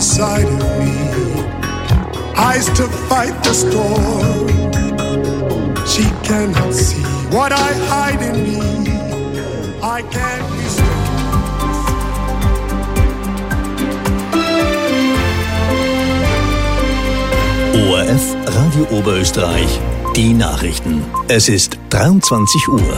inside of me. Eyes to fight the storm. She cannot see what I hide in me. I can't be strong. ORF Radio Oberösterreich, die Nachrichten. Es ist 23 Uhr.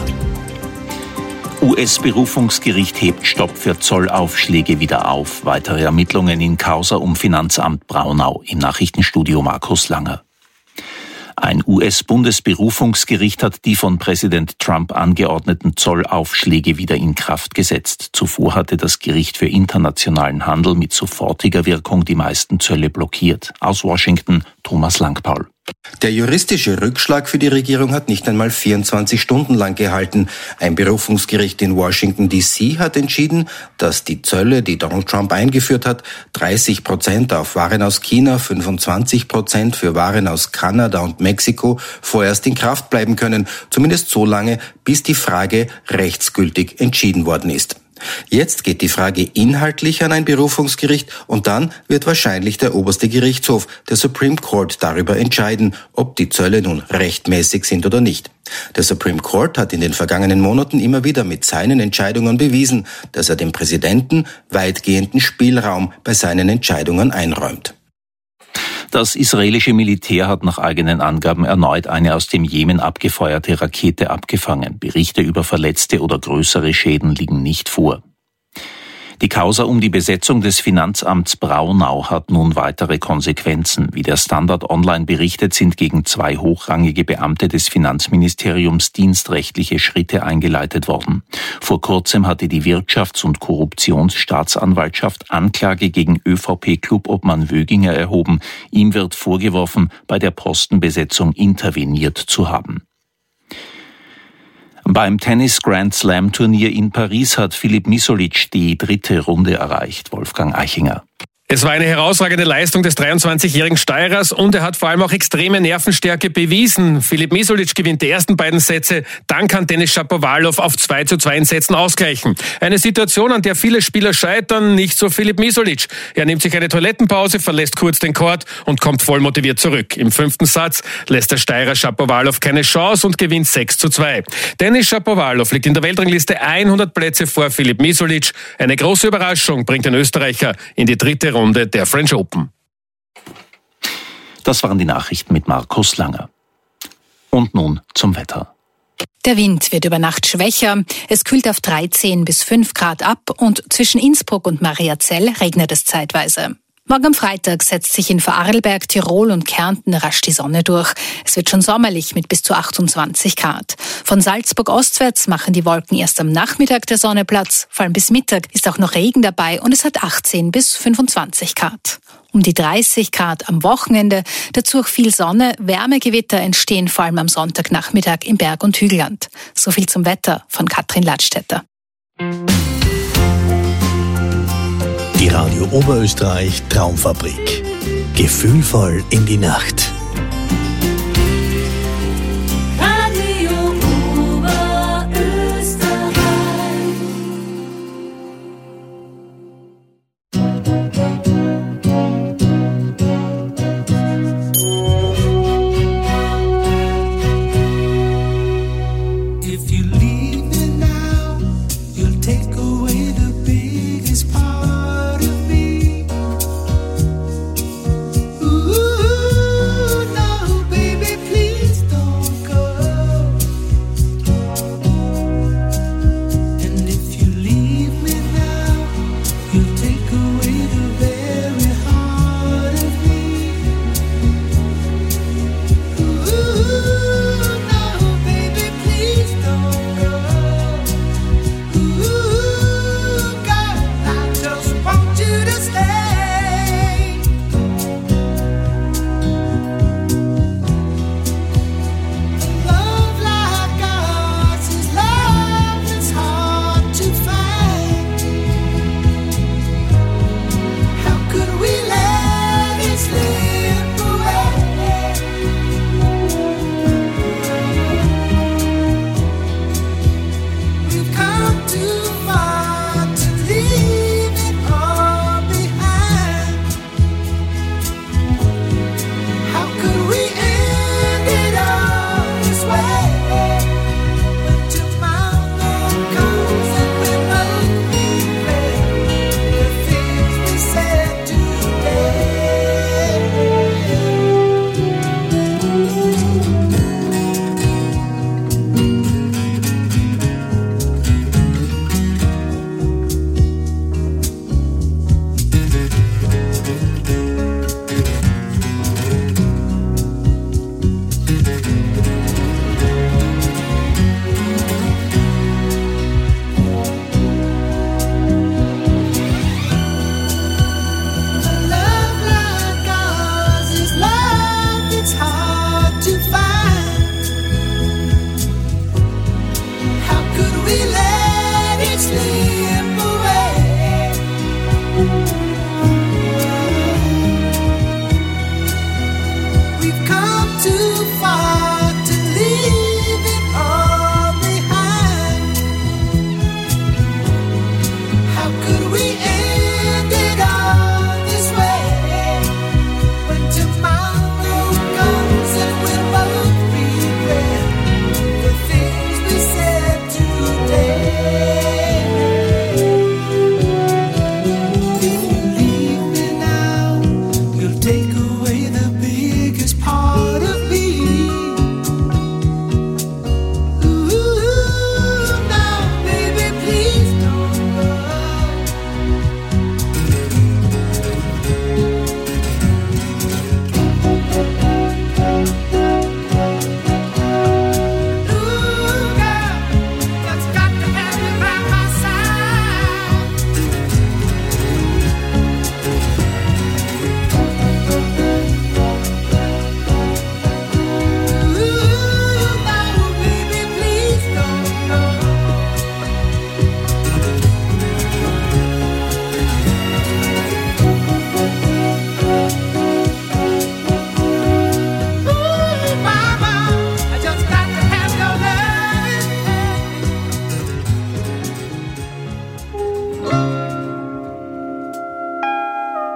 US-Berufungsgericht hebt Stopp für Zollaufschläge wieder auf. Weitere Ermittlungen in Causa um Finanzamt Braunau. Im Nachrichtenstudio Markus Langer. Ein US-Bundesberufungsgericht hat die von Präsident Trump angeordneten Zollaufschläge wieder in Kraft gesetzt. Zuvor hatte das Gericht für internationalen Handel mit sofortiger Wirkung die meisten Zölle blockiert. Aus Washington, Thomas Langpaul. Der juristische Rückschlag für die Regierung hat nicht einmal 24 Stunden lang gehalten. Ein Berufungsgericht in Washington D.C. hat entschieden, dass die Zölle, die Donald Trump eingeführt hat, 30% auf Waren aus China, 25% für Waren aus Kanada und Mexiko vorerst in Kraft bleiben können, zumindest so lange, bis die Frage rechtsgültig entschieden worden ist. Jetzt geht die Frage inhaltlich an ein Berufungsgericht und dann wird wahrscheinlich der oberste Gerichtshof, der Supreme Court, darüber entscheiden, ob die Zölle nun rechtmäßig sind oder nicht. Der Supreme Court hat in den vergangenen Monaten immer wieder mit seinen Entscheidungen bewiesen, dass er dem Präsidenten weitgehenden Spielraum bei seinen Entscheidungen einräumt. Das israelische Militär hat nach eigenen Angaben erneut eine aus dem Jemen abgefeuerte Rakete abgefangen. Berichte über Verletzte oder größere Schäden liegen nicht vor. Die Causa um die Besetzung des Finanzamts Braunau hat nun weitere Konsequenzen. Wie der Standard Online berichtet, sind gegen 2 hochrangige Beamte des Finanzministeriums dienstrechtliche Schritte eingeleitet worden. Vor kurzem hatte die Wirtschafts- und Korruptionsstaatsanwaltschaft Anklage gegen ÖVP-Clubobmann Wöginger erhoben. Ihm wird vorgeworfen, bei der Postenbesetzung interveniert zu haben. Beim Tennis-Grand-Slam-Turnier in Paris hat Filip Misolic die 3. Runde erreicht. Wolfgang Eichinger. Es war eine herausragende Leistung des 23-jährigen Steirers und er hat vor allem auch extreme Nervenstärke bewiesen. Filip Misolic gewinnt die ersten beiden Sätze, dann kann Denis Shapovalov auf 2:2 in Sätzen ausgleichen. Eine Situation, an der viele Spieler scheitern, nicht so Filip Misolic. Er nimmt sich eine Toilettenpause, verlässt kurz den Court und kommt voll motiviert zurück. Im 5. Satz lässt der Steirer Shapovalov keine Chance und gewinnt 6:2. Denis Shapovalov liegt in der Weltrangliste 100 Plätze vor Filip Misolic. Eine große Überraschung bringt den Österreicher in die 3. Runde der French Open. Das waren die Nachrichten mit Markus Langer. Und nun zum Wetter. Der Wind wird über Nacht schwächer. Es kühlt auf 13 bis 5 Grad ab und zwischen Innsbruck und Mariazell regnet es zeitweise. Morgen am Freitag setzt sich in Vorarlberg, Tirol und Kärnten rasch die Sonne durch. Es wird schon sommerlich mit bis zu 28 Grad. Von Salzburg ostwärts machen die Wolken erst am Nachmittag der Sonne Platz. Vor allem bis Mittag ist auch noch Regen dabei und es hat 18 bis 25 Grad. Um die 30 Grad am Wochenende, dazu auch viel Sonne. Wärmegewitter entstehen vor allem am Sonntagnachmittag im Berg- und Hügelland. So viel zum Wetter von Katrin Ladstätter. Die Radio Oberösterreich Traumfabrik. Gefühlvoll in die Nacht. Radio Oberösterreich. If you leave me now, you'll take away the biggest part of me. Ooh.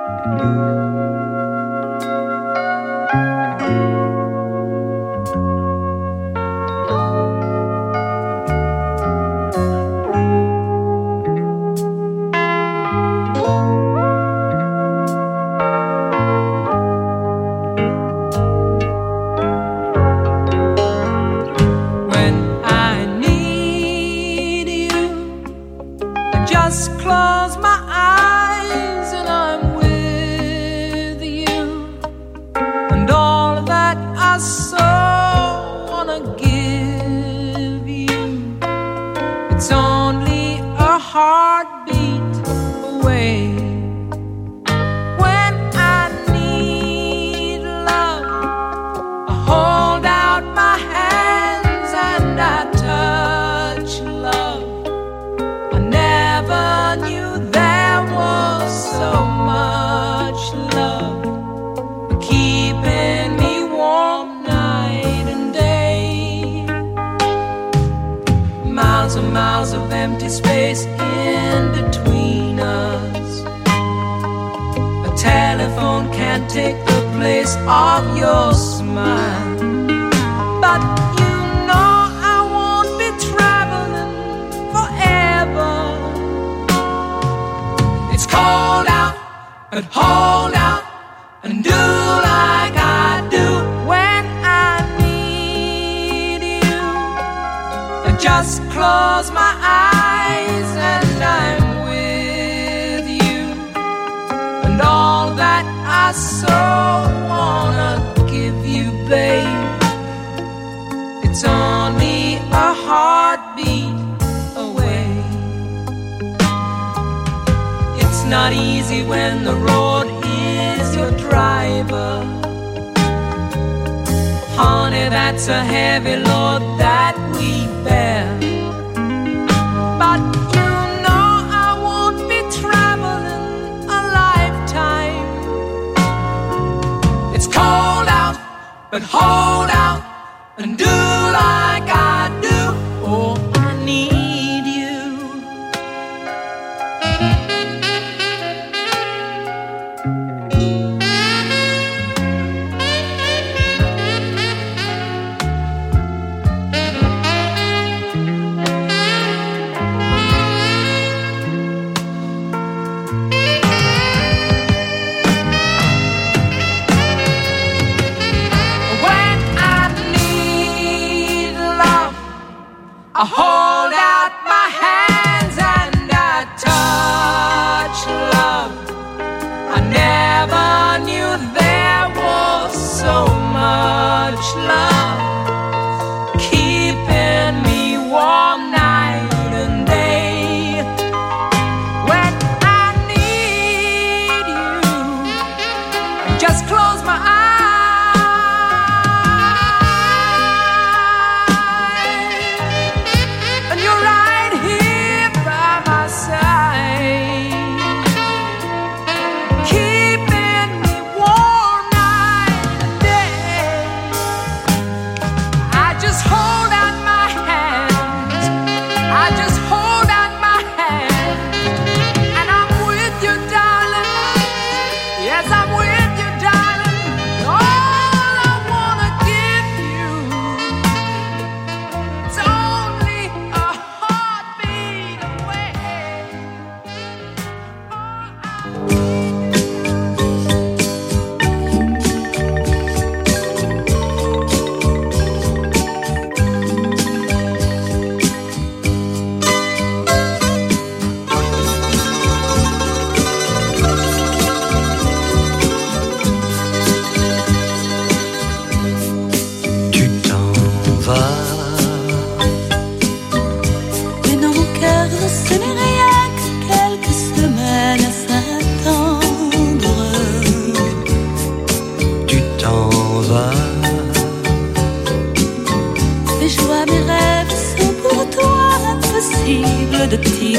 de t'y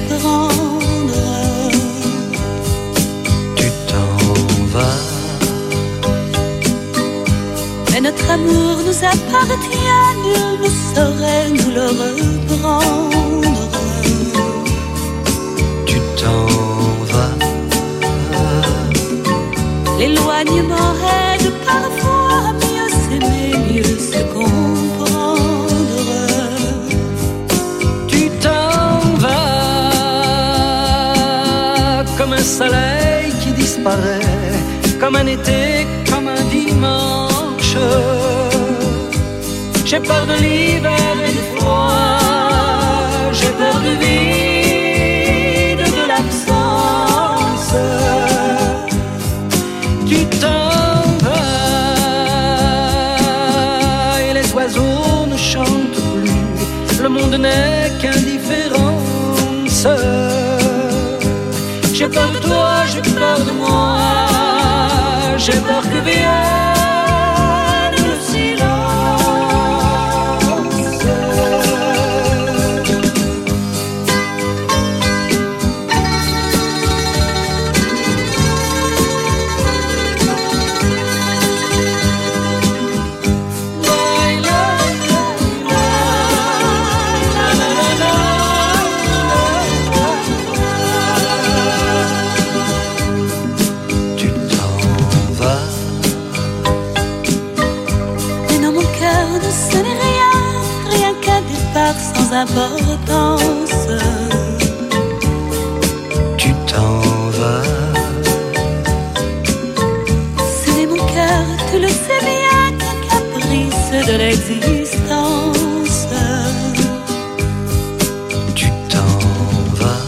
méprendre. Tu t'en vas, mais notre amour nous appartient, nul ne saurait nous le reprendre. Tu t'en vas, L'éloignement aide parfois à mieux s'aimer, mieux se comprendre. Tu t'en vas comme un soleil qui disparaît, comme un été, comme un dimanche. J'ai peur de l'hiver et du froid, j'ai peur du vide, de l'absence. Tu t'en vas et les oiseaux ne chantent plus. Le monde n'est qu'indifférence. J'ai peur de toi, j'ai peur de moi, j'ai peur que vienne le silence. Sans importance. Tu t'en vas. Ce n'est mon cœur, tu le sais bien, qu'un caprice de l'existence. Tu t'en vas.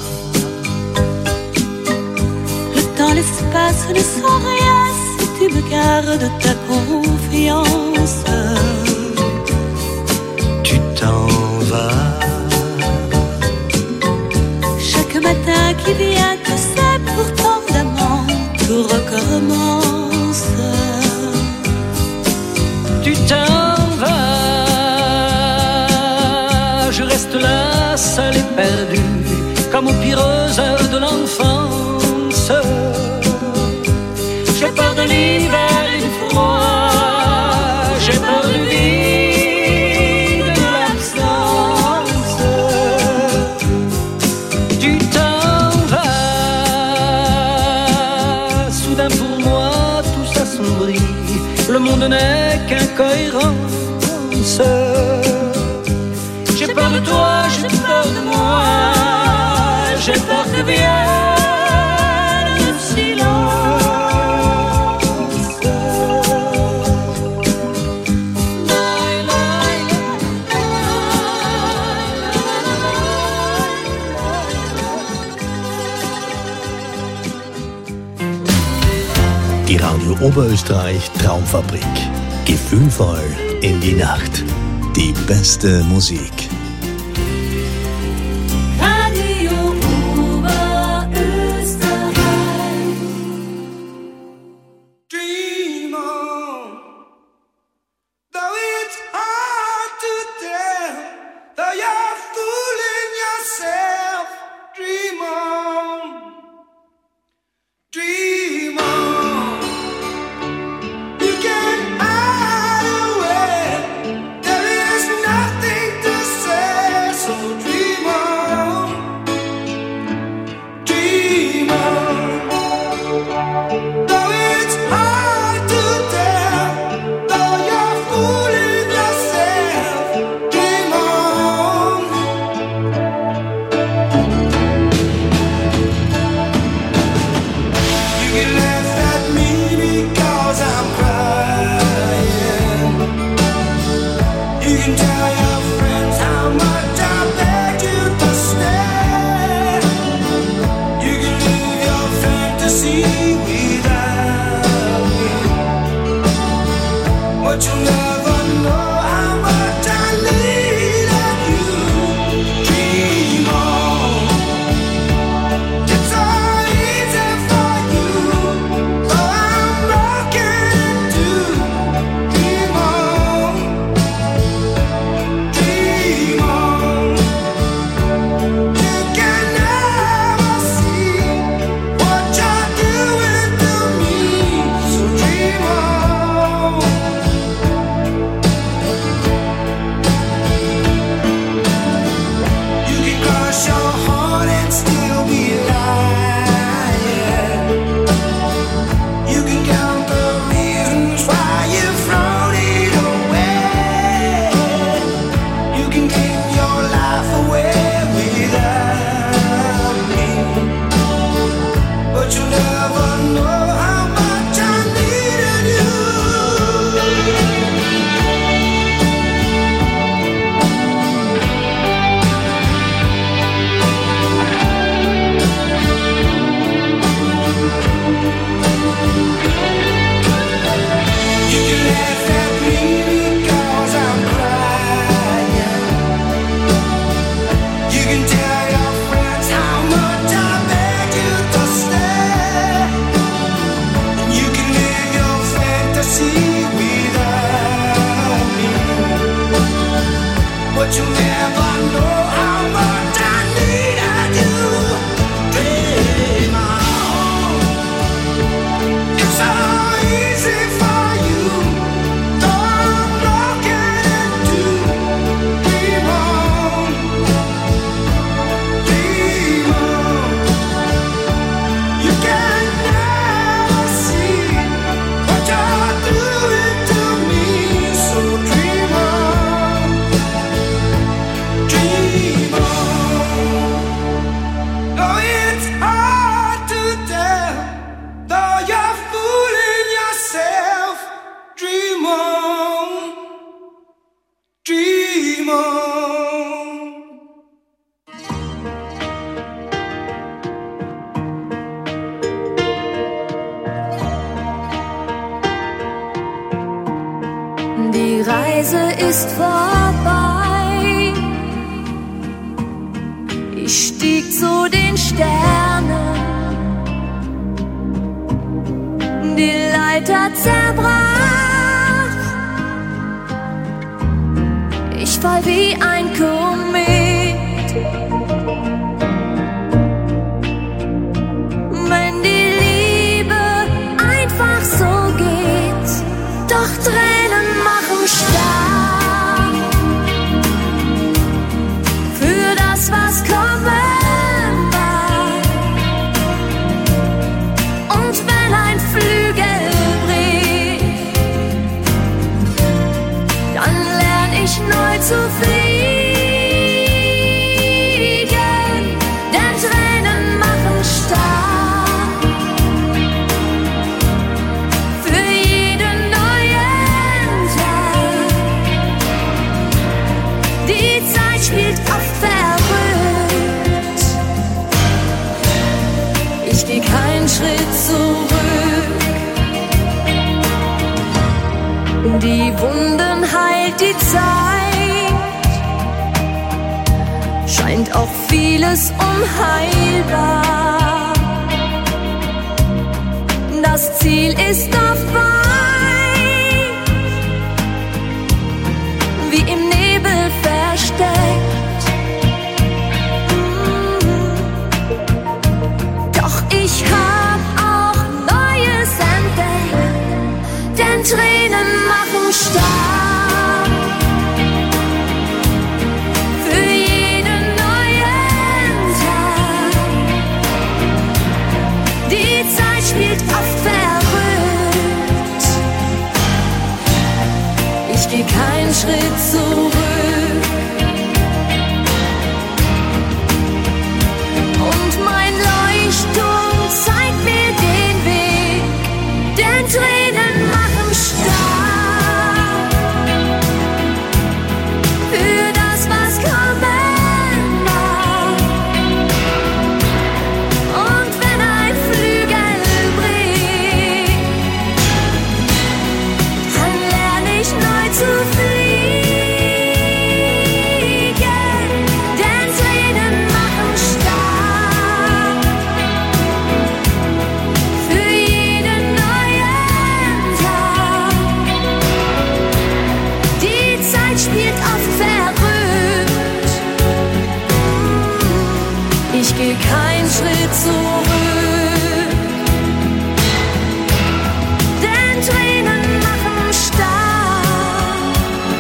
Le temps, l'espace ne sont rien si tu me gardes ta confiance. Tu t'en vas. Chaque matin qui vient, tu sais, pourtant d'amant, tout recommence. Tu t'en vas. Je reste là, seul et perdu, comme aux pires heures de l'enfance. J'ai peur de l'hiver et du froid, j'ai peur du vide, de l'absence. Tu t'en vas. Soudain pour moi tout s'assombrit. Le monde n'est qu'incohérence. J'ai peur de toi, j'ai peur de moi, j'ai peur que vienne le silence. Die Radio Oberösterreich Traumfabrik. Gefühlvoll in die Nacht. Die beste Musik. Radio Oberösterreich. Dream on, though it's hard to tell, though you're fooling yourself. Dream on, dream on. You can hide away. There is nothing to say, so dream on, dream on. Though it's hard to tell, though you're fooling yourself, dream on. You can laugh at me because I'm crying. You can tell your friends how much I begged you to stay. You can live your fantasy without me, but you'll never know how much I needed you. Dream on. It's all easy for you, so I'm broken too. Dream on. Reise ist vorbei. Ich stieg zu den Sternen, die Leiter zerbrach. Ich fall wie ein Komet. Wenn die Liebe einfach so geht, doch Tränen machen stark für das, was kommen mag. Und wenn ein Flügel bricht, dann lern ich neu zu fliegen. Denn Tränen machen stark für jeden neuen Tag. Die Zeit spielt oft verrückt. Ich geh keinen Schritt zurück. Die Wunden heilt die Zeit. Scheint auch vieles unheilbar. Das Ziel ist auf weit, wie im Nebel versteckt. Doch ich hab auch Neues entdeckt, denn Tränen machen stark für jeden neuen Tag. Die Zeit spielt oft verrückt. Ich geh keinen Schritt zurück. Und mein Leuchtturm zeigt mir den Weg, denn Tränen machen stark für das, was kommen mag. Und wenn ein Flügel bricht, dann lerne ich neu zu fliegen. Denn Tränen machen stark für jeden neuen Tag. Die Zeit spielt oft verrückt. Ich geh keinen Schritt zurück. Denn Tränen machen stark.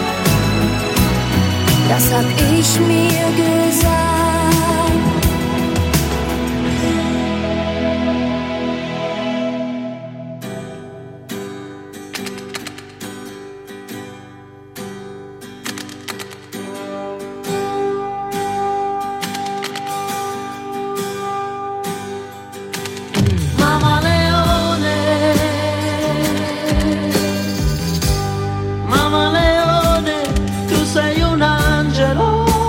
Das hab ich mir gesagt. Mamma Leone, Mamma Leone, tu sei un angelo.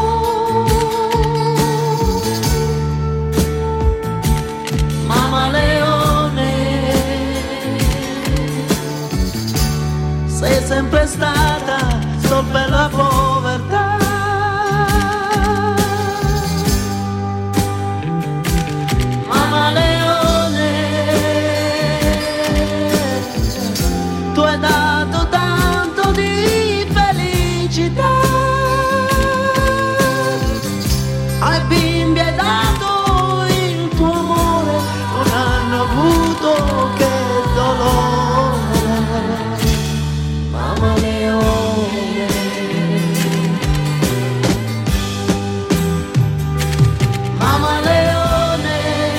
Mamma Leone, sei sempre stata solo per la povertà. Mamma Leone, tu hai dato tanto di felicità. Ai bimbi hai dato il tuo amore, non hanno avuto che dolore. Mamma Leone, Mamma Leone,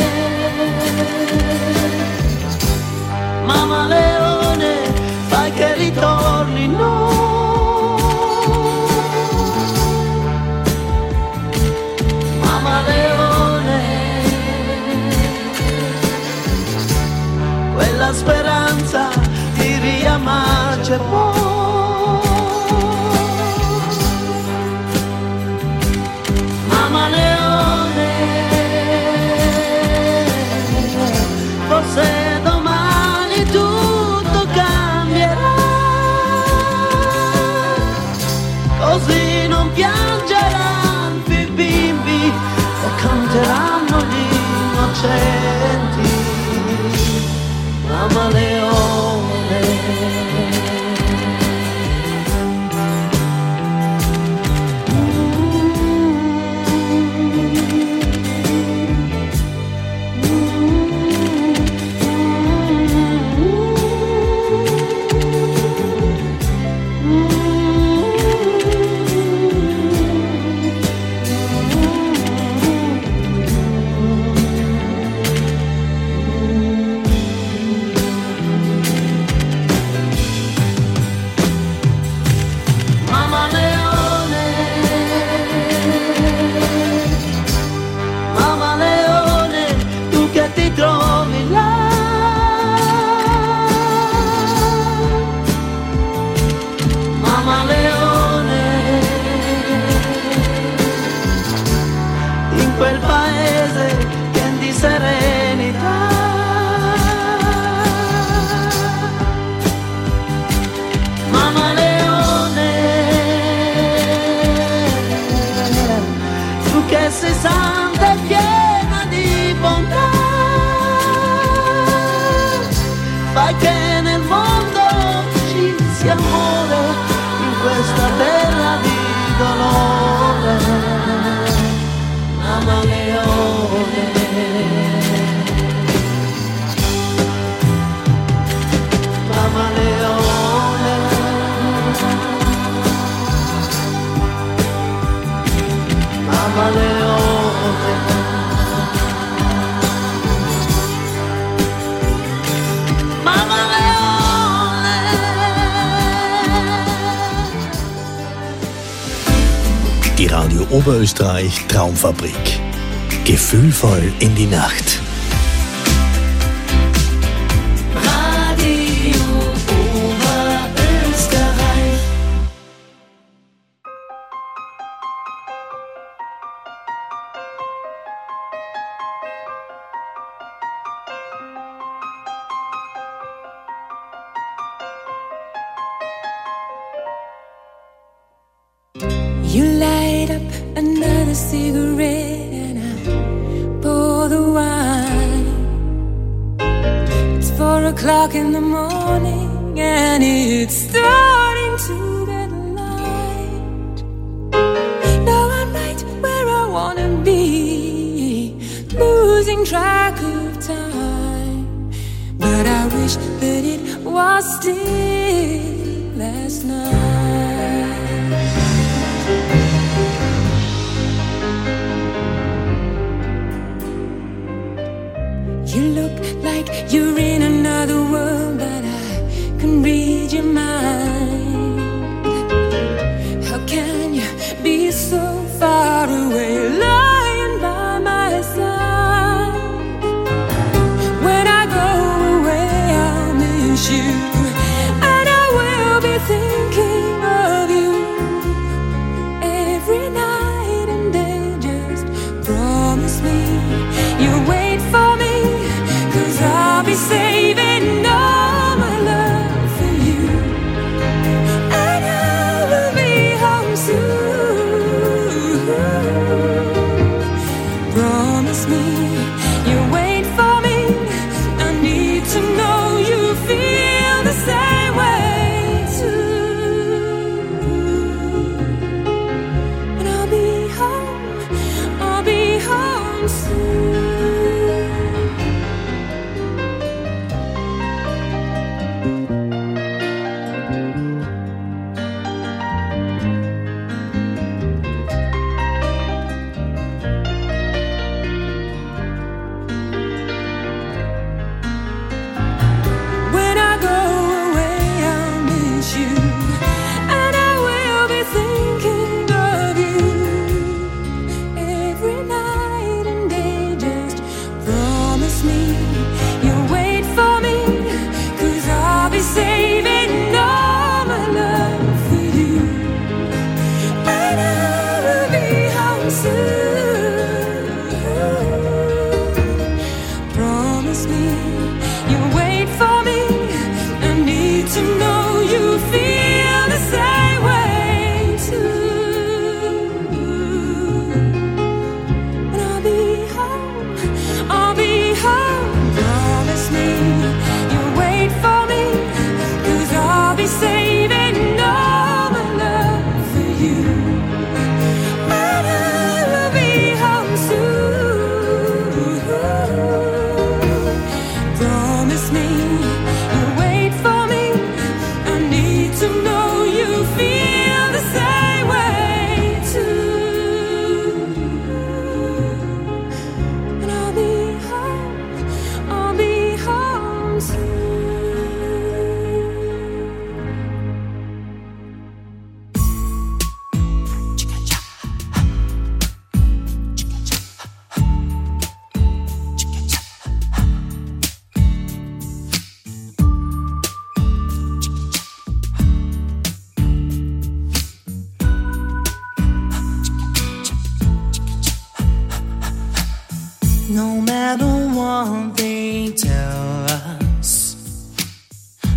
Mamma Leone, fai che ritorni noi. Mamma Leone, quella speranza di riamarci poi. Mamma Leone, forse domani tutto cambierà. innocenti, mamma leone. Die Radio Oberösterreich Traumfabrik. Gefühlvoll in die Nacht. Radio Oberösterreich. You light up another cigarette and I pour the wine. It's 4 o'clock in the morning and it's starting to get light. Now I'm right where I wanna be, losing track of time. But I wish that it was still last night. You look like you're in another world, but I can read your mind. How can you be so far away, lying by my side? When I go away, I'll miss you, and I will be thinking of you every night and day. Just promise me you'll wait for me, I'll be saving all my love for you, and I will be home soon. Promise me you'll wait for me. I need to know you feel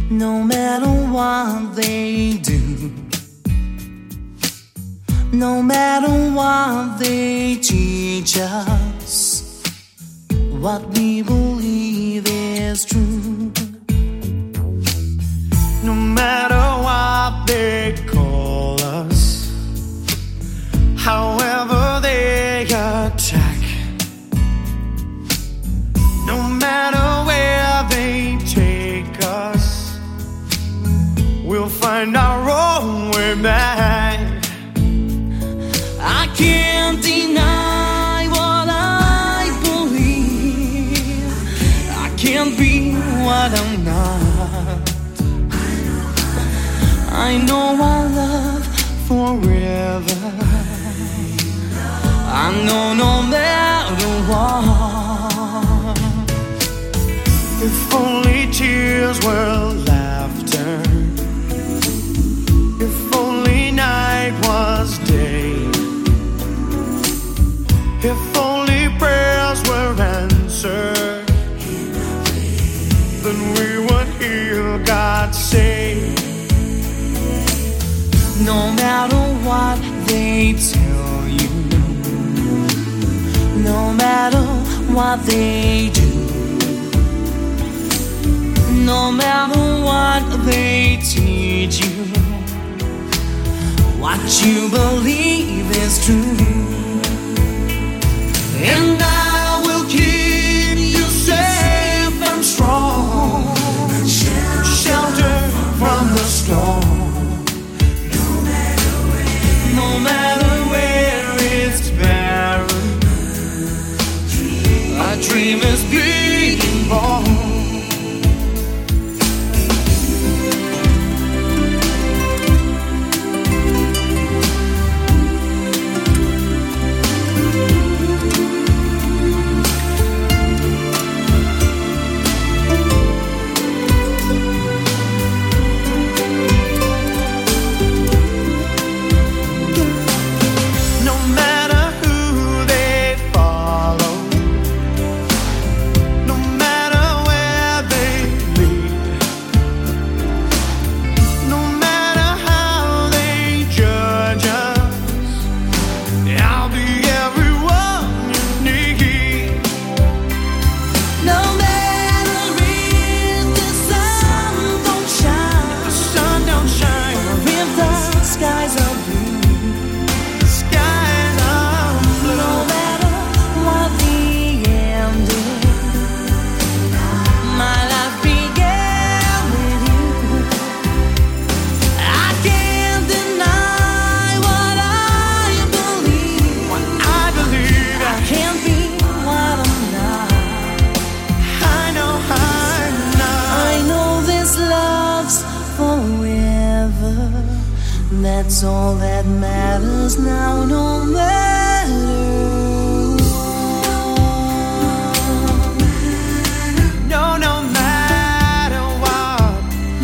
No matter what they do, no matter what they teach us, what we believe is true. No matter what they call us, however they attack, no matter where they take us, we'll find our own way back. I can't deny what I believe. I can't be what I'm not. I know our love forever. I know no matter what. If only tears were laughter, if only night was day, if only prayers were answered, then we would hear God say, no matter what they tell you, no matter what they do, no matter what they teach you, what you believe is true. And I will keep you safe and strong, shelter from the storm. No matter where it's barren, a dream is being born. That's all that matters now, no matter what. No, no matter what.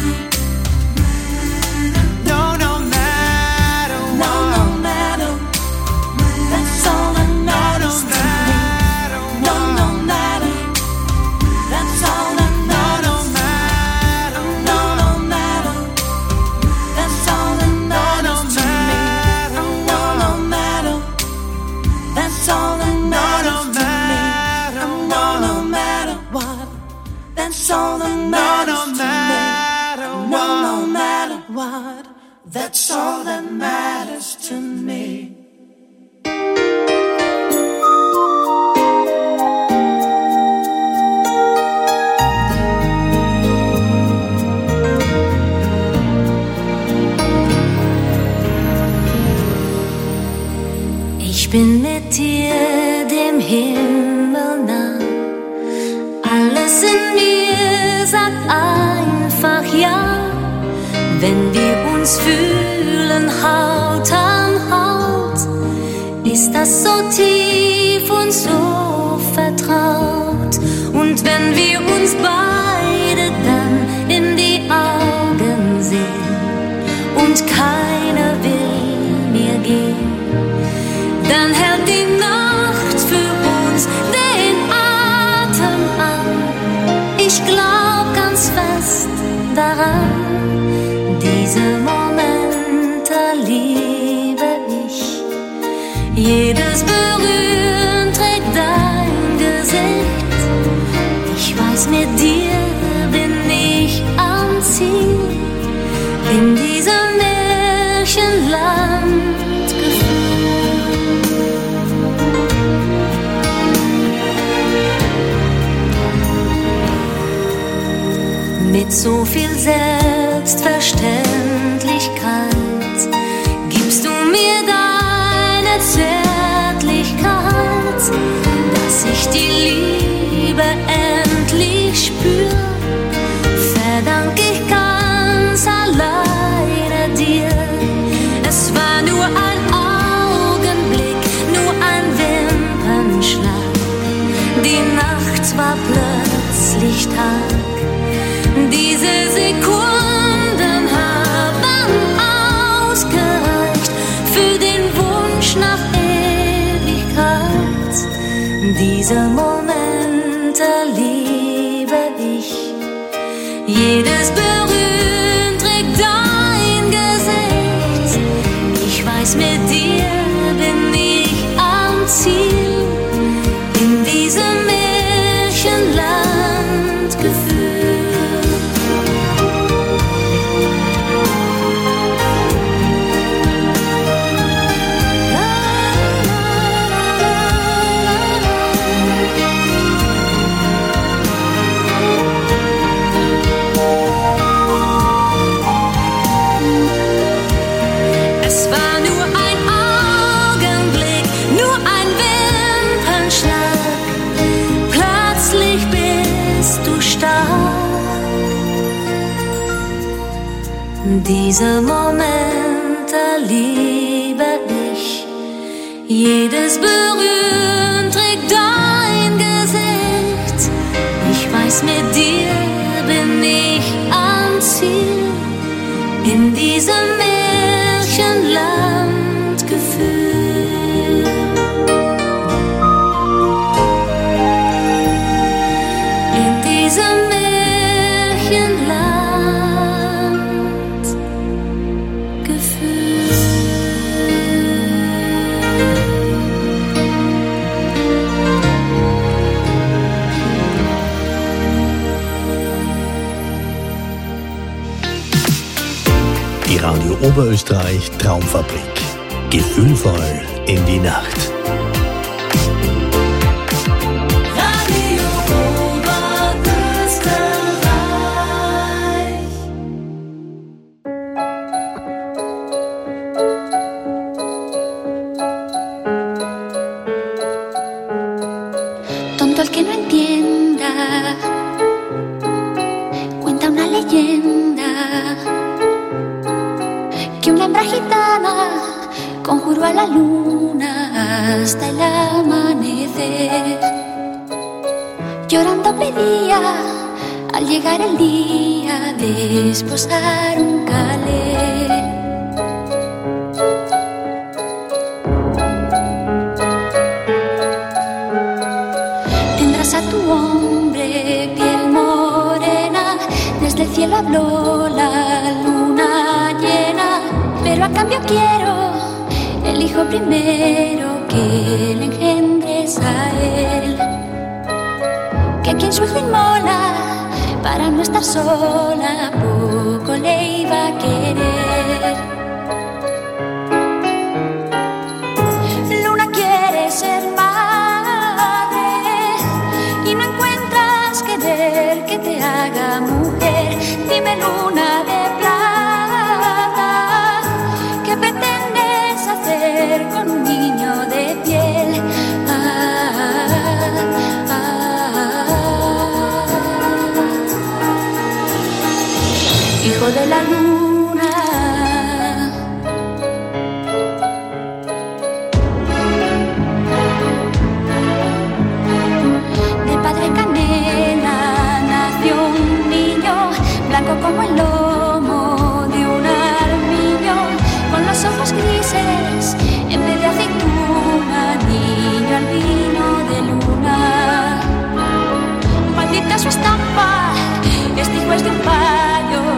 No, no matter what. No, no matter. That's all that matters to me. No, no matter. That's all that matters. No, no matter. That's all that matters to me. No, no matter. That's all that matters to me. No, no matter what. That's all that matters to me. No, no matter what. That's all that matters to me. Ich bin mit dir dem Himmel nah. Alles in mir sagt einfach ja. Wenn wir uns fühlen Haut an Haut, ist das so tief und so vertraut. Und wenn wir uns beide dann in die Augen sehen und keiner will mehr gehen, dann hält die Nacht für uns den Atem an. Ich glaub ganz fest, daran. Diese Momente liebe ich. Jedes Berühren trägt dein Gesicht. Ich weiß, mit dir bin ich am Ziel. In diesem Märchenland geführt. Mit so viel Selbstverständlichkeit gibst du mir deine Zärtlichkeit, dass ich die Liebe endlich spür, verdank ich ganz alleine dir. Es war nur ein Augenblick, nur ein Wimpernschlag, die Nacht war plötzlich Tag. Diese Sekunden haben ausgereicht für den Wunsch nach Ewigkeit. Diese Momente liebe ich. Jedes Berühren trägt dein Gesicht. Ich weiß, mit dir bin ich am Ziel. In diesem Märchenland geführt. Diese Momente liebe ich. Jedes Berühren trägt dein Gesicht. Ich weiß, mit dir bin ich am Ziel. In diesem Märchenland geführt. In diesem Märchenland. Die Radio Oberösterreich Traumfabrik. Gefühlvoll in die Nacht. Radio Oberösterreich. Tonto el que no entienda, cuenta una leyenda que una hembra gitana conjuró a la luna hasta el amanecer. Llorando pedía al llegar el día de esposar un calé. Tendrás a tu hombre piel morena, desde el cielo habló la luna llena. Pero a cambio quiero el hijo primero que le engendres a él. Que quien su hijo inmola para no estar sola, poco le iba a querer. Luna quiere ser madre y no encuentras querer que te haga mujer. Dime, luna de plata, ¿qué pretendes hacer con un niño de piel? Hijo de la luna, de padre canela nació un niño, blanco como el lomo de un armiño, con los ojos grises en vez de aceituna, niño albino de luna. Maldita su estampa, este hijo es de un payo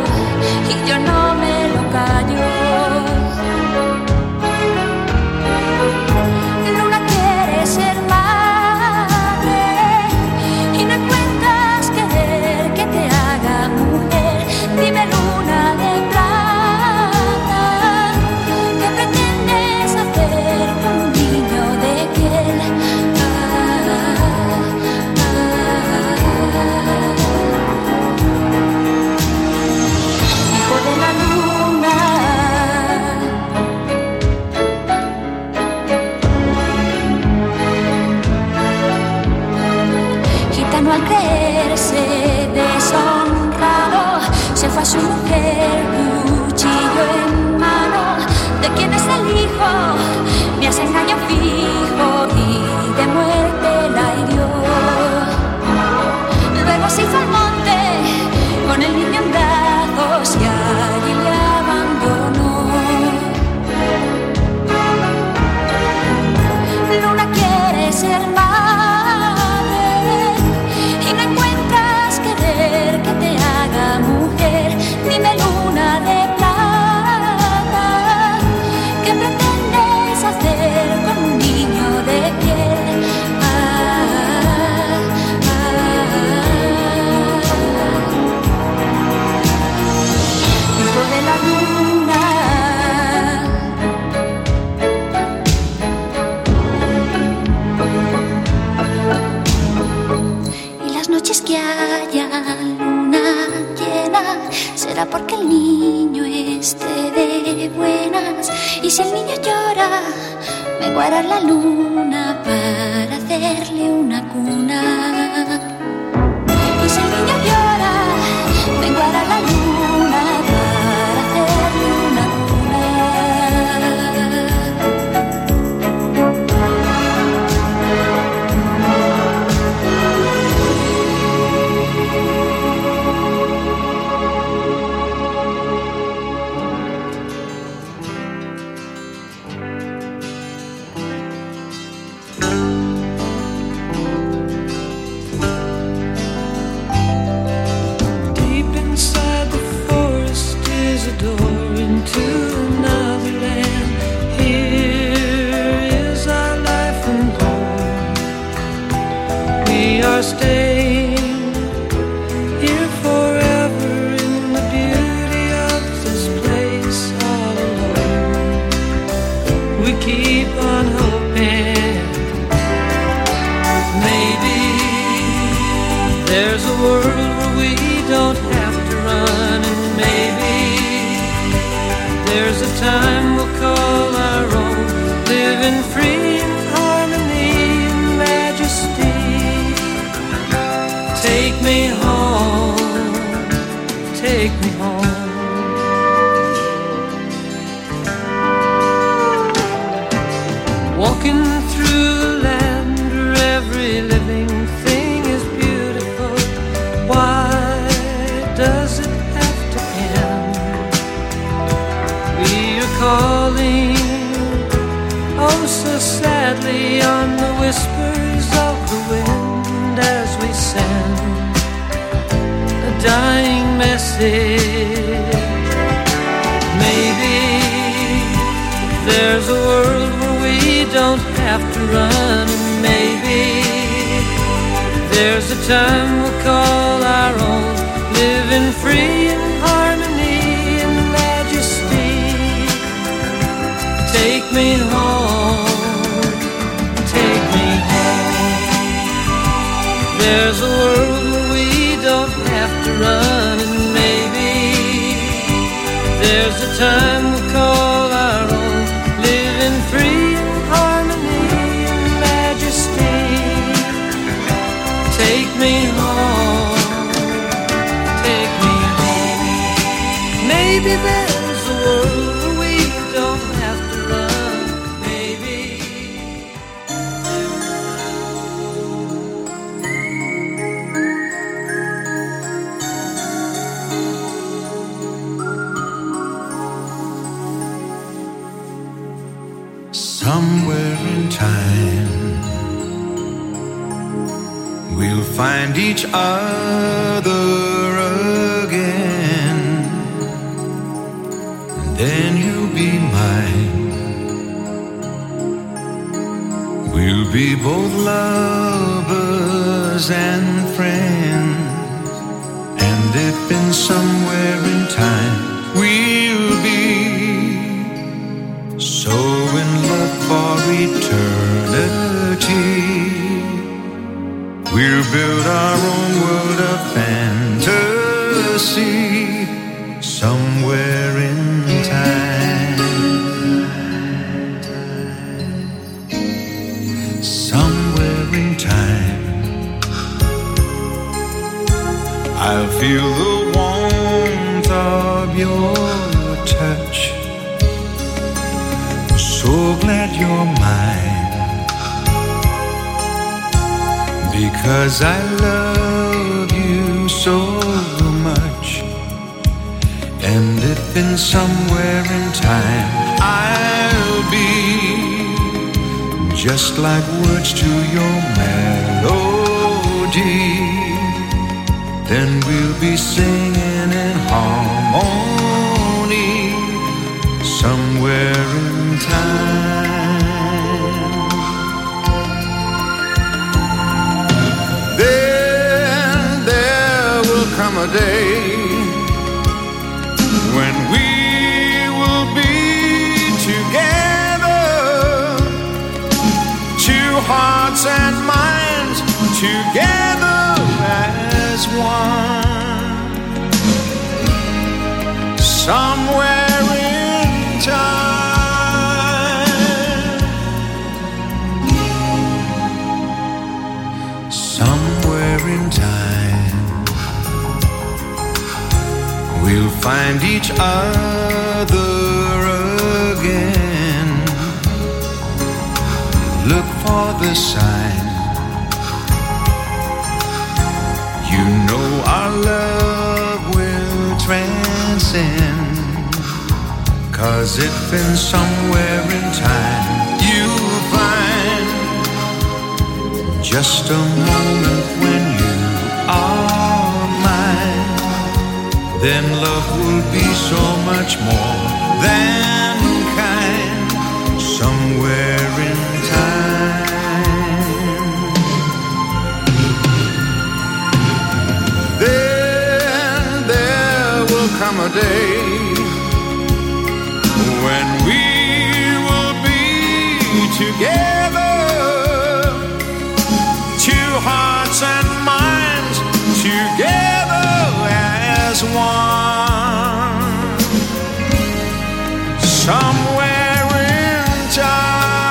mujer, cuchillo en mano. ¿De quién es el hijo? Me has engañado fijo y de muerte la hirió. Luego se hizo al monte con el niño en brazos y allí le abandonó. Luna quiere ser madre y no encuentras querer que te haga mujer. Dime, luna de plata, ¿qué pretendes hacer con un niño de piel? Hijo de la luna. Y las noches que haya luna llena será porque el niño esté de buenas. Y si el niño llora, menguará la luna para hacerle una cuna. Y si el niño llora, menguará la luna para hacerle una cuna. Deep inside the forest is a door into another land. Here is our life and home. We are staying here forever in the beauty of this place all alone. We keep on hoping maybe there's a world where we don't have to run, and maybe there's a time we'll call our own, living free in harmony and majesty. Take me home, take me home. Walking through a land where every living thing is beautiful. Why does it have to end? We are calling, oh so sadly, on the whispers of the wind as we send a dying message. Maybe there's a world where we don't have to run, and maybe there's a time we'll call our own, living free in harmony and majesty. Take me home, take me home. There's a world where we don't have to run, and maybe there's a time we'll call our own, living free in harmony and majesty. Take me home, take me home. Maybe there's a world where we don't have to run. Maybe. Somewhere in time we'll find each other again, and then you'll be mine. We'll be both lovers and friends, and if in somewhere in time we'll be so in love for eternity, we'll build our own world of fantasy somewhere in time. Somewhere in time I'll feel the warmth of your touch. So glad you're mine, because I love you so much. And if in somewhere in time I'll be just like words to your melody, then we'll be singing in harmony somewhere in time. Then there will come a day when we will be together, two hearts and minds together as one, somewhere in time, somewhere in time, we'll find each other again. Look for the sign. You know our love will transcend, 'cause if in somewhere in time you'll find just a moment when you are mine, then love will be so much more than kind, somewhere in time. Then there will come a day when we will be together, two hearts and minds together as one, somewhere in time.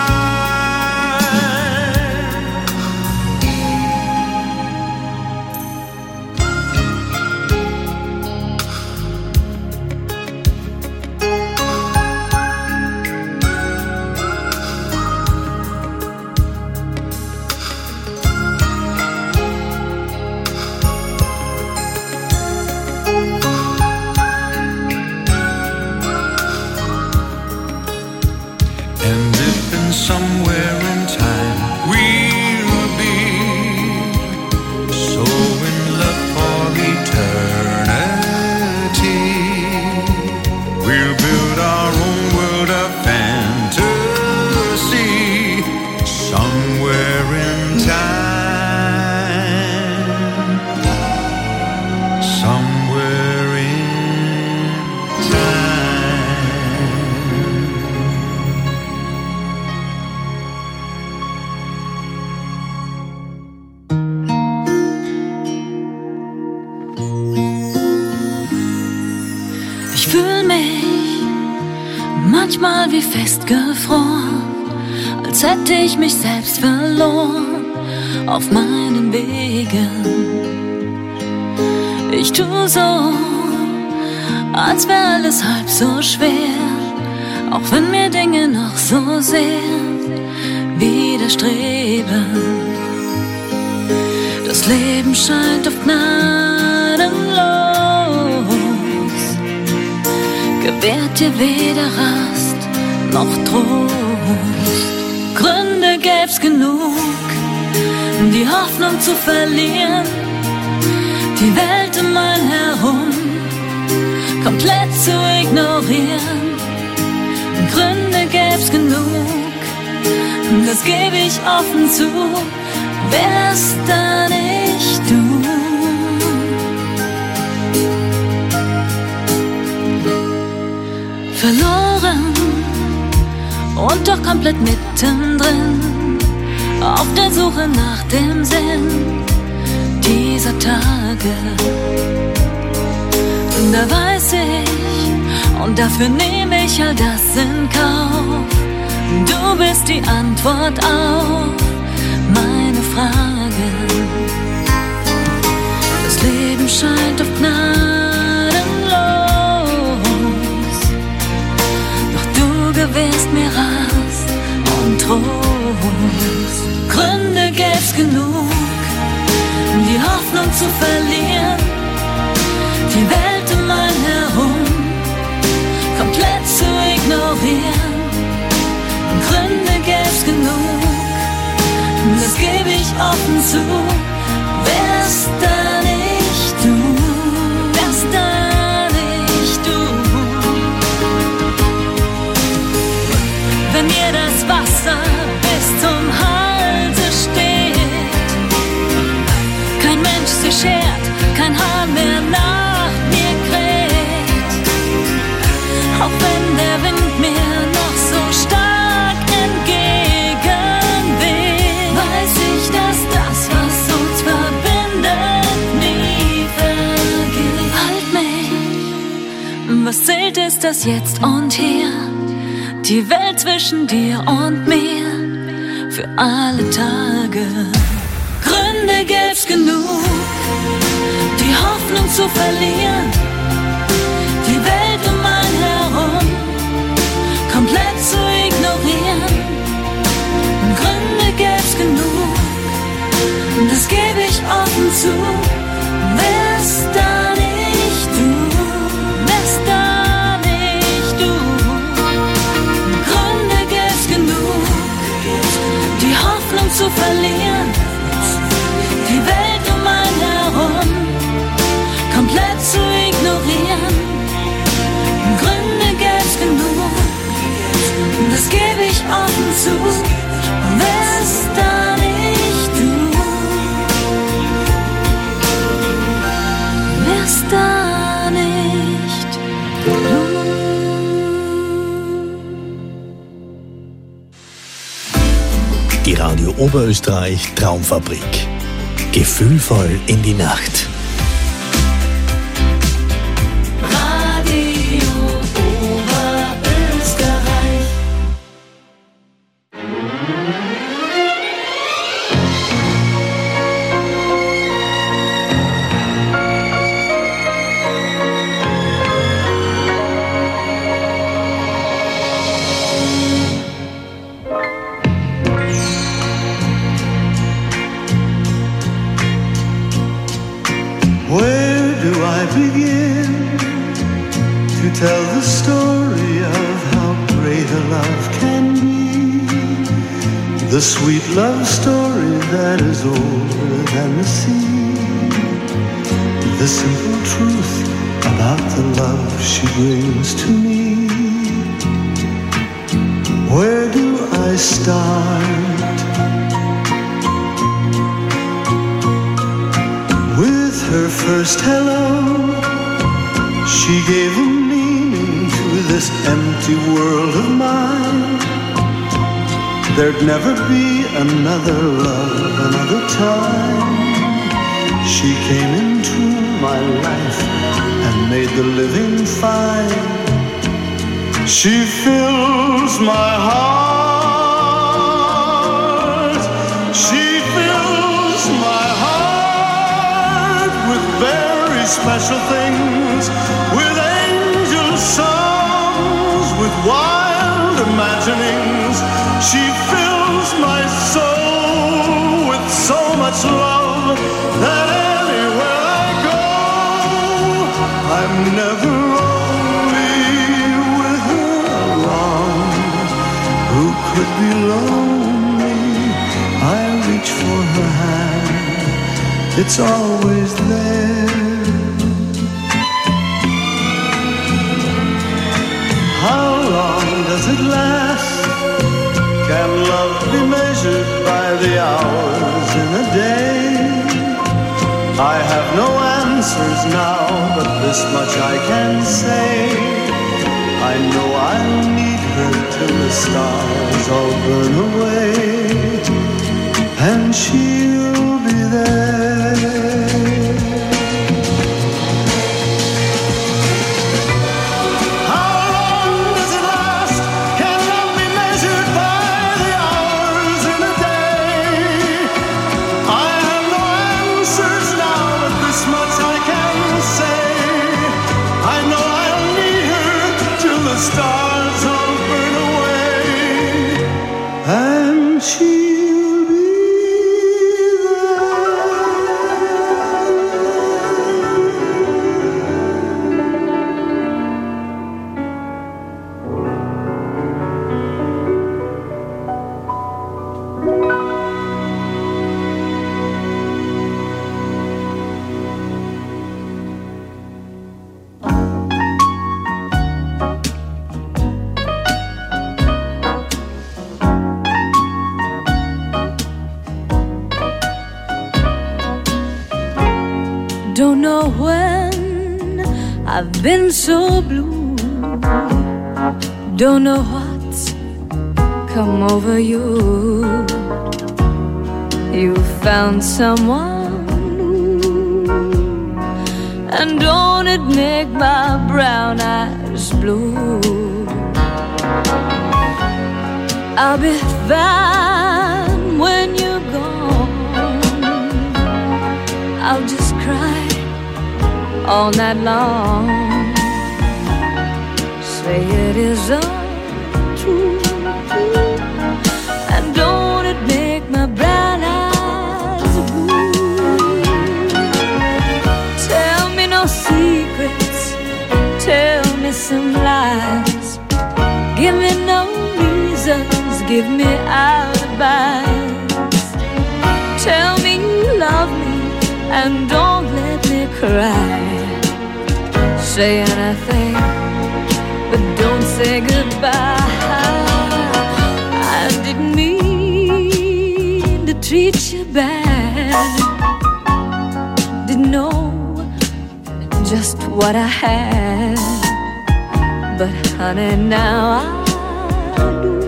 Somewhere in time we'll be so in love for eternity. We'll build our own world of fantasy, somewhere in time, somewhere in manchmal wie festgefroren, als hätte ich mich selbst verloren auf meinen Wegen. Ich tu so, als wäre alles halb so schwer, auch wenn mir Dinge noch so sehr widerstreben. Das Leben scheint oft gnadenlos, gewährt dir weder Rast noch Trost. Gründe gäb's genug, die Hoffnung zu verlieren, die Welt um einen herum komplett zu ignorieren. Gründe gäb's genug, das gebe ich offen zu, wär's da nicht du. Verloren und doch komplett mittendrin, auf der Suche nach dem Sinn dieser Tage. Da weiß ich, und dafür nehme ich all das in Kauf. Du bist die Antwort auf meine Fragen. Das Leben scheint oft gnadenlos, gibst mir Rast und Trost. Gründe gäb's genug, die Hoffnung zu verlieren, die Welt um einen herum komplett zu ignorieren. Gründe gäb's genug, das gebe ich offen zu. Wär's da nicht du, wär's da nicht du. Wenn mir das Wasser bis zum Halse steht, kein Mensch sich schert, kein Hahn mehr nach mir kräht, auch wenn der Wind mir noch so stark entgegenweht, weiß ich, dass das, was uns verbindet, nie vergeht. Halt mich, was zählt ist das Jetzt und Hier, die Welt zwischen dir und mir, für alle Tage. Gründe gäb's genug, die Hoffnung zu verlieren, die Welt um einen herum komplett zu ignorieren. Gründe gäb's genug, das gebe ich offen zu. Wär's da nicht du, wär's da nicht du. Gründe gäb's genug, die Hoffnung zu verlieren, die Welt um einen herum komplett zu ignorieren. Gründe gäb's genug, das gebe ich offen zu. Wär's da nicht du, wär's da nicht du. Die Radio Oberösterreich Traumfabrik. Gefühlvoll in die Nacht. Radio Oberösterreich. Where do I begin to tell the story of how great a love can be? The sweet love story that is older than the sea. The simple truth about the love she brings to me. Where do I start? With her first hello, she gave a meaning to this empty world of mine. There'd never be another love, another time. She came into my life and made the living fine. She fills my heart. She fills my heart with very special things, with angel songs, with wild imaginings. She fills my soul with so much love that anywhere I go, I'm never lonely with her around. Who could be lonely? I reach for her hand, it's always there. How long does it last? Can love be measured by the hours in a day? I have no answers now, but this much I can say. I know I'll need her till the stars all burn away, and she'll be there. Stars all burn away, I've been so blue, don't know what's come over you. You found someone new, and don't it make my brown eyes blue? I'll be fine when you're gone. I'll just cry all night long. Say it is untrue, and don't it make my brown eyes blue? Tell me no secrets, tell me some lies. Give me no reasons, give me alibis. Tell me you love me and don't let me cry. Say anything, but don't say goodbye. I didn't mean to treat you bad. Didn't know just what I had, but honey, now I do.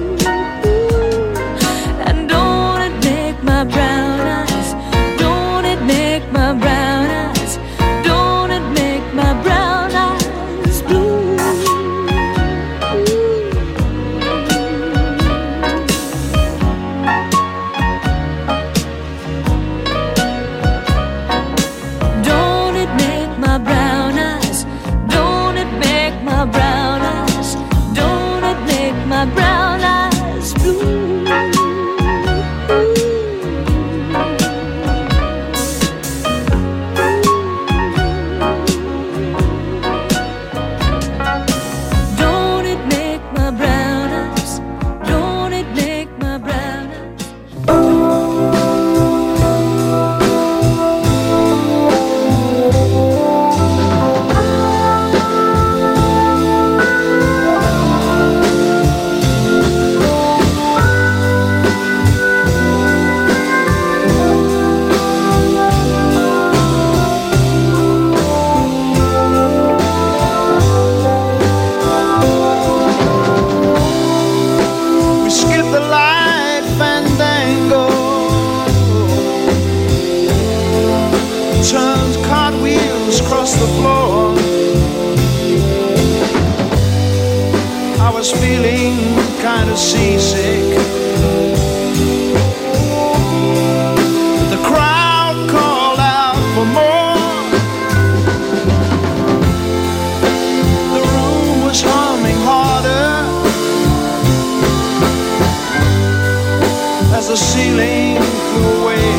And don't it make my brown eyes, don't it make my brown eyes, don't it make my brown eyes blue? Don't it make my brown eyes, don't it make my brown eyes, don't it make my brown eyes blue? Don't it make my brown eyes, don't it make my brown eyes? We skip the light fandango, turns cartwheels across the floor. I was feeling kind of seasick. The crowd called out for more. The room was humming harder as the ceiling flew away.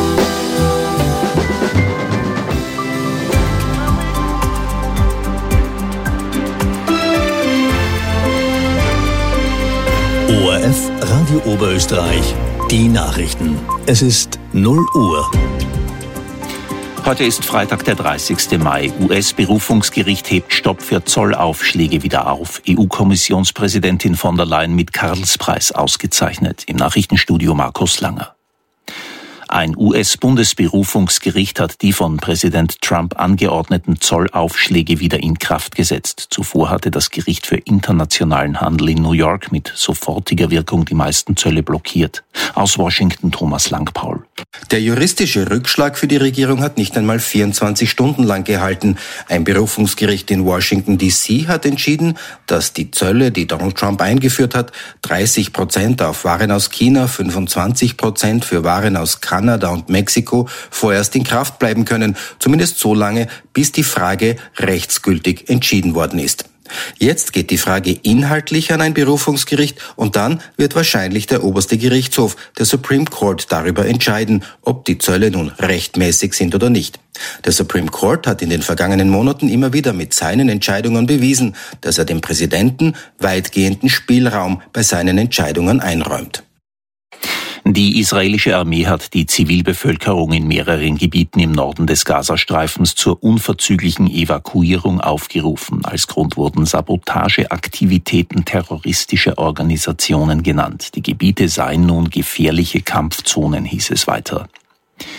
ORF Radio Oberösterreich, die Nachrichten. Es ist 0 Uhr. Heute ist Freitag, der 30. Mai. US-Berufungsgericht hebt Stopp für Zollaufschläge wieder auf. EU-Kommissionspräsidentin von der Leyen mit Karlspreis ausgezeichnet. Im Nachrichtenstudio Markus Langer. Ein US-Bundesberufungsgericht hat die von Präsident Trump angeordneten Zollaufschläge wieder in Kraft gesetzt. Zuvor hatte das Gericht für internationalen Handel in New York mit sofortiger Wirkung die meisten Zölle blockiert. Aus Washington Thomas Langpaul. Der juristische Rückschlag für die Regierung hat nicht einmal 24 Stunden lang gehalten. Ein Berufungsgericht in Washington D.C. hat entschieden, dass die Zölle, die Donald Trump eingeführt hat, 30% auf Waren aus China, 25% für Waren aus Kanada und Mexiko vorerst in Kraft bleiben können, zumindest so lange, bis die Frage rechtsgültig entschieden worden ist. Jetzt geht die Frage inhaltlich an ein Berufungsgericht und dann wird wahrscheinlich der oberste Gerichtshof, der Supreme Court, darüber entscheiden, ob die Zölle nun rechtmäßig sind oder nicht. Der Supreme Court hat in den vergangenen Monaten immer wieder mit seinen Entscheidungen bewiesen, dass er dem Präsidenten weitgehenden Spielraum bei seinen Entscheidungen einräumt. Die israelische Armee hat die Zivilbevölkerung in mehreren Gebieten im Norden des Gazastreifens zur unverzüglichen Evakuierung aufgerufen. Als Grund wurden Sabotageaktivitäten terroristischer Organisationen genannt. Die Gebiete seien nun gefährliche Kampfzonen, hieß es weiter.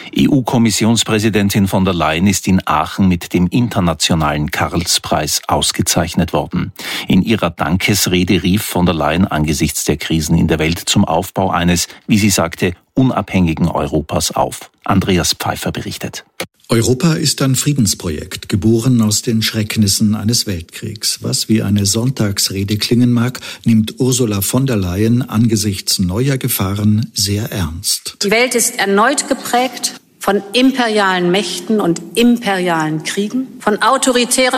EU-Kommissionspräsidentin von der Leyen ist in Aachen mit dem Internationalen Karlspreis ausgezeichnet worden. In ihrer Dankesrede rief von der Leyen angesichts der Krisen in der Welt zum Aufbau eines, wie sie sagte, unabhängigen Europas auf. Andreas Pfeiffer berichtet. Europa ist ein Friedensprojekt, geboren aus den Schrecknissen eines Weltkriegs. Was wie eine Sonntagsrede klingen mag, nimmt Ursula von der Leyen angesichts neuer Gefahren sehr ernst. Die Welt ist erneut geprägt von imperialen Mächten und imperialen Kriegen, von autoritären